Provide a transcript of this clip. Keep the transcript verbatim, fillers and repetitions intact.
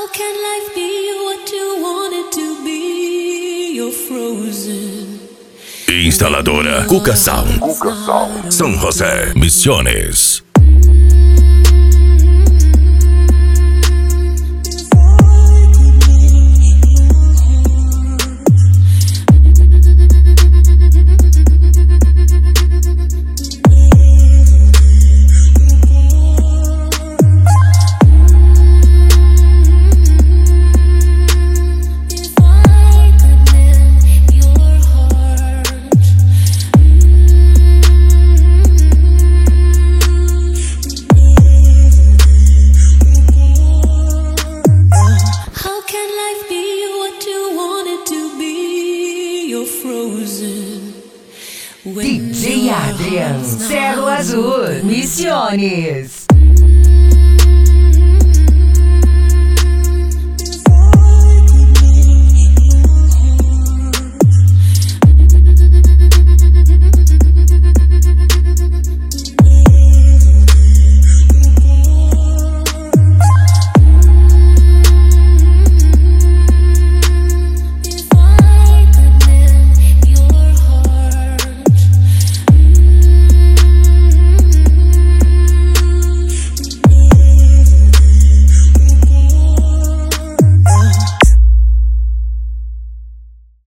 can life be what you want it to be? You're frozen. Instaladora Cuca Sound. Cuca Sound. São José, Misiones. D J Adrian, Céu Azul, Misiones.